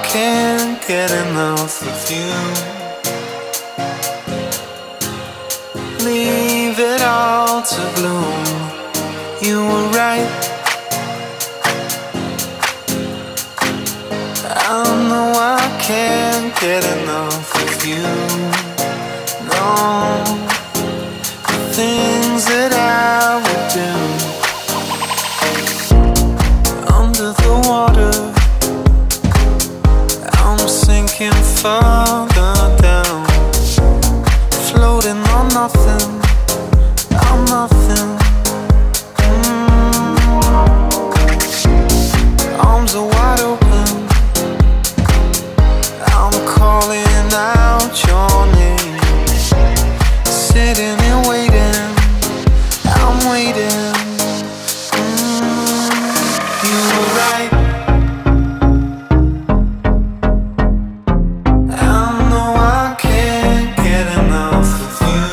can't get enough of you. Leave it all to bloom. You were right. I know I can't get enough of you. No, the things that I would do under the water. I'm sinking further down, floating on nothing. I'm nothing. Arms are wide open. I'm calling out your name, sitting and waiting. I'm waiting. You were right. I know I can't get enough of you.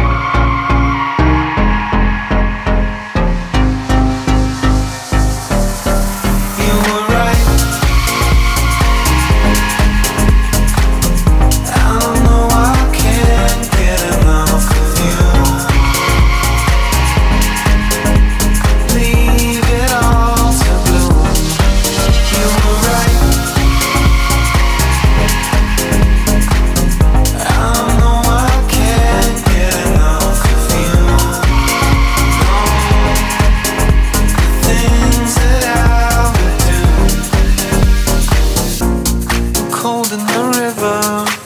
You were right. I know I can't get enough of you. Leave it all to bloom. You were right. I know I can't get enough of you. No, the things that I would do. Cold in the river,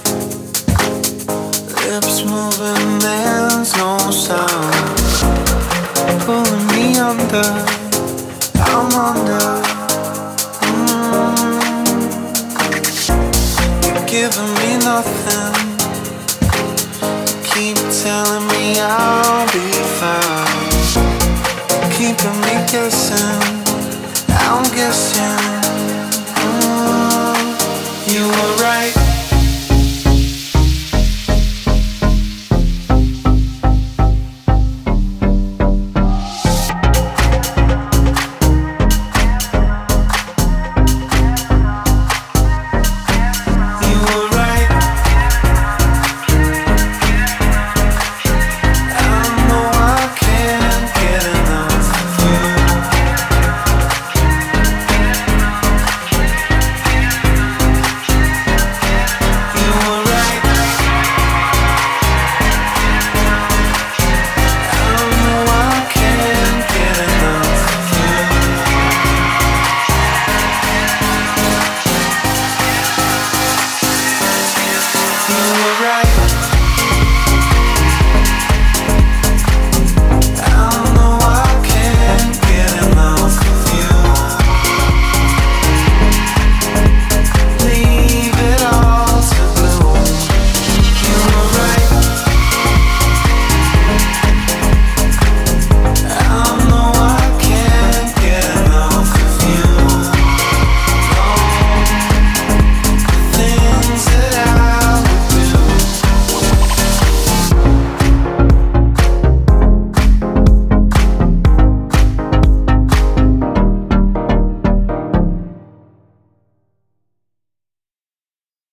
lips moving, there's no sound. Pulling me under, I'm under. You're giving me nothing. Keep telling me I'll be fine. Keeping me guessing, I'm guessing. You were right.